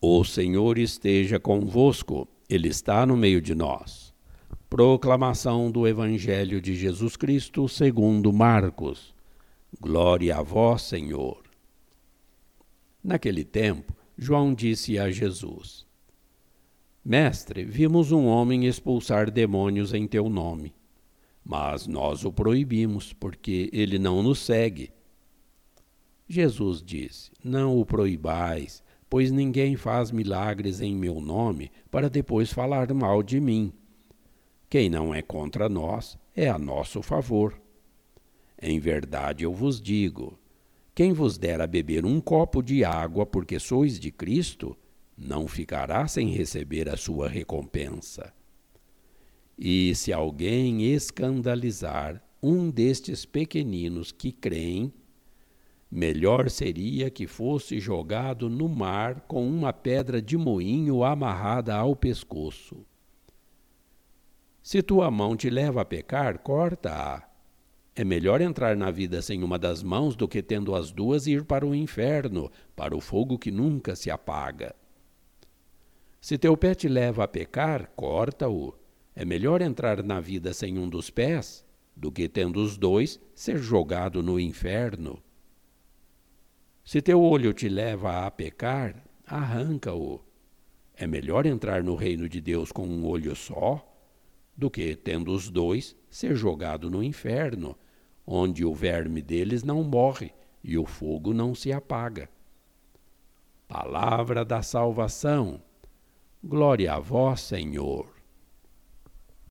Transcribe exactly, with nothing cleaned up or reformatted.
O Senhor esteja convosco, Ele está no meio de nós. Proclamação do Evangelho de Jesus Cristo segundo Marcos. Glória a vós, Senhor. Naquele tempo, João disse a Jesus: Mestre, vimos um homem expulsar demônios em teu nome, mas nós o proibimos, porque ele não nos segue. Jesus disse: Não o proibais, pois ninguém faz milagres em meu nome para depois falar mal de mim. Quem não é contra nós é a nosso favor. Em verdade eu vos digo, quem vos der a beber um copo de água porque sois de Cristo, não ficará sem receber a sua recompensa. E se alguém escandalizar um destes pequeninos que creem, melhor seria que fosse jogado no mar com uma pedra de moinho amarrada ao pescoço. Se tua mão te leva a pecar, corta-a. É melhor entrar na vida sem uma das mãos do que tendo as duas ir para o inferno, para o fogo que nunca se apaga. Se teu pé te leva a pecar, corta-o. É melhor entrar na vida sem um dos pés, do que tendo os dois, ser jogado no inferno. Se teu olho te leva a pecar, arranca-o. É melhor entrar no reino de Deus com um olho só, do que, tendo os dois, ser jogado no inferno, onde o verme deles não morre e o fogo não se apaga. Palavra da salvação. Glória a vós, Senhor.